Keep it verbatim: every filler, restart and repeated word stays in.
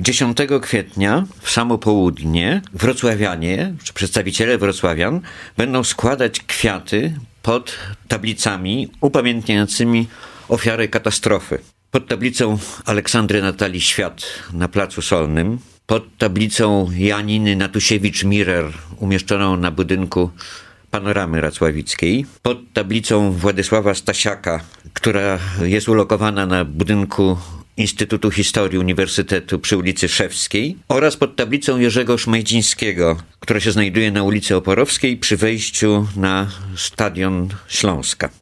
dziesiątego kwietnia w samo południe wrocławianie, czy przedstawiciele wrocławian będą składać kwiaty pod tablicami upamiętniającymi ofiary katastrofy. Pod tablicą Aleksandry Natalii Świat na Placu Solnym, pod tablicą Janiny Natusiewicz-Mirer umieszczoną na budynku Panoramy Racławickiej, pod tablicą Władysława Stasiaka, która jest ulokowana na budynku Instytutu Historii Uniwersytetu przy ulicy Szewskiej, oraz pod tablicą Jerzego Szmajdzińskiego, która się znajduje na ulicy Oporowskiej przy wejściu na Stadion Śląska.